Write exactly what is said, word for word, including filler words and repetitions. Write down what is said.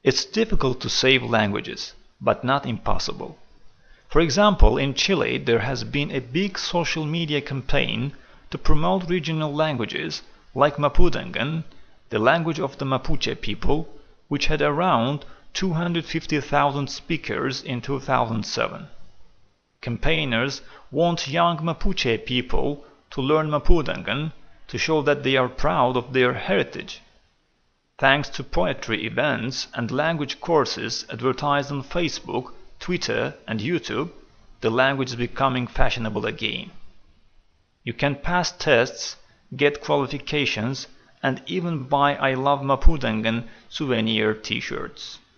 It's difficult to save languages, but not impossible. For example, in Chile there has been a big social media campaign to promote regional languages like Mapudungun, the language of the Mapuche people, which had around two hundred fifty thousand speakers in two thousand seven. Campaigners want young Mapuche people to learn Mapudungun to show that they are proud of their heritage. Thanks to poetry events and language courses advertised on Facebook, Twitter, and YouTube, the language is becoming fashionable again. You can pass tests, get qualifications, and even buy I Love Mapudungun souvenir t-shirts.